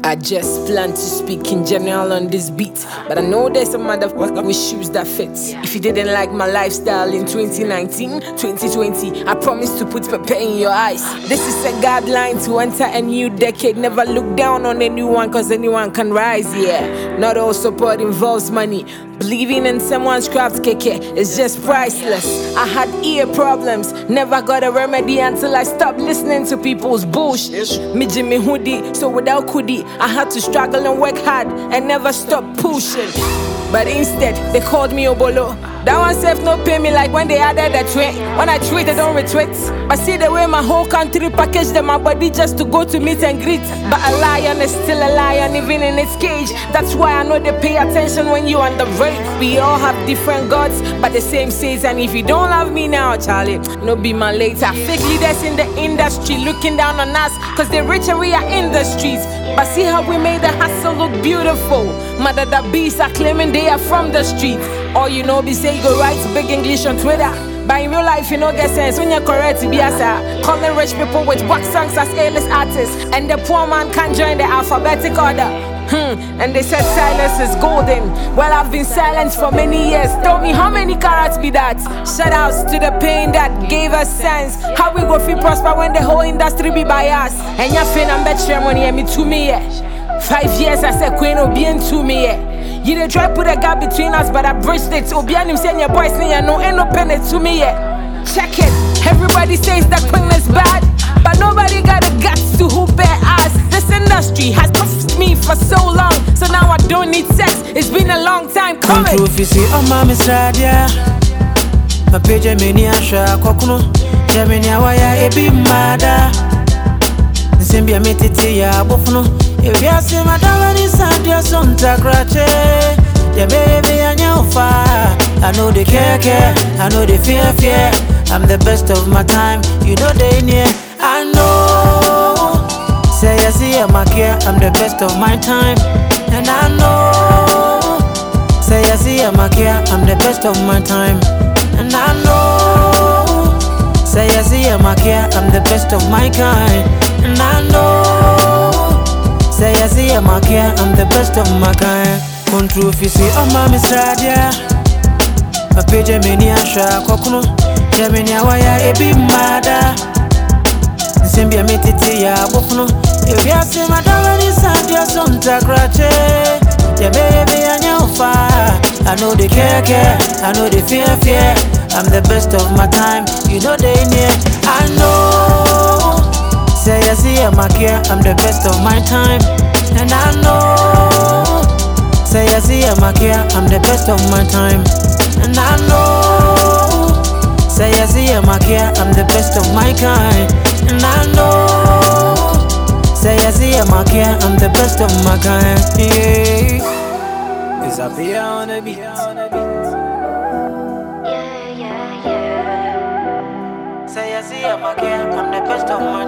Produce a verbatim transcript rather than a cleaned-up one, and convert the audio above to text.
I just plan to speak in general on this beat, but I know there's some other with shoes that fit. If you didn't like my lifestyle in twenty nineteen, twenty twenty, I promise to put pepper in your eyes. This is a guideline to enter a new decade. Never look down on anyone, cause anyone can rise, yeah. Not all support involves money. Believing in someone's craft keke is just priceless. I had ear problems, never got a remedy until I stopped listening to people's bullshit. Me Jimmy hoodie, so without Kudi, I had to struggle and work hard and never stop pushing. But instead, they called me Obolo. That one self no pay me like when they added a tweet. When I tweet, they don't retweet. But see the way my whole country packaged them, my body just to go to meet and greet. But a lion is still a lion, even in its cage. That's why I know they pay attention when you on the break. We all have different gods, but the same says. And if you don't love me now, Charlie, no be my later. Fake leaders in the industry looking down on us, cause they're rich and we are in the streets. But see how we made the hustle look beautiful. Mother the beasts are claiming they are from the streets. All you know be say you go write big English on Twitter, but in real life you no get sense when you're correct to be as a calling rich people with wax songs as A-list artists, and the poor man can't join the alphabetic order. Hmm, and they said silence is golden. Well, I've been silent for many years. Tell me how many carats be that? Shout outs to the pain that gave us sense. How we go feel prosper when the whole industry be by us? And you're fin and bet your money and me to me, yeah. Five years I said queen will be into me, yeah. You did try put a gap between us, but I bridged it. Obianim saying your boys need no ain't no pen it to me, yeah. Check it. Everybody says that queen is bad, but nobody got the guts to who bear us. This industry has pushed me for so long, so now I don't need sex. It's been a long time coming. Come true, you see, oh mama sad, yeah. My page many asha kokuno, Jamania waya ebi mada. Nsimbia metiti ya bofuno. If you see my dog is sad, you're some takrache. Yeah, baby, I know fire. I know they care, care. I know they fear, fear. I'm the best of my time. You know they near. I know. Say I see I'm a care. I'm the best of my time. And I know. Say I see I'm a care. I'm the best of my time. And I know. Say I see I'm a care. I'm the best of my kind. And I know. Say I see I'm a care. I'm the best of my kind. Control if you see oh mama sad, yeah. My page many asha kokuno, Jamania waya ebi mada. Nsimbia metiti ya bofuno. If you see my dog is sad, you're some takrache. Yeah, baby, I know fire. I know they care, care. I know they fear, fear. I'm the best of my time. You know they near. I know. Say I see I'm a care. I'm the best of my time. And I know. Say I see I'm a care. I'm the best of my time. And I know. Say I see I'm a care. I'm the best of my kind. And I know. Say I see I'm a care. I'm the best of my kind. Yeah. It's up here on the beat. Yeah, yeah, yeah. Say I see I'm a care. I'm the best of my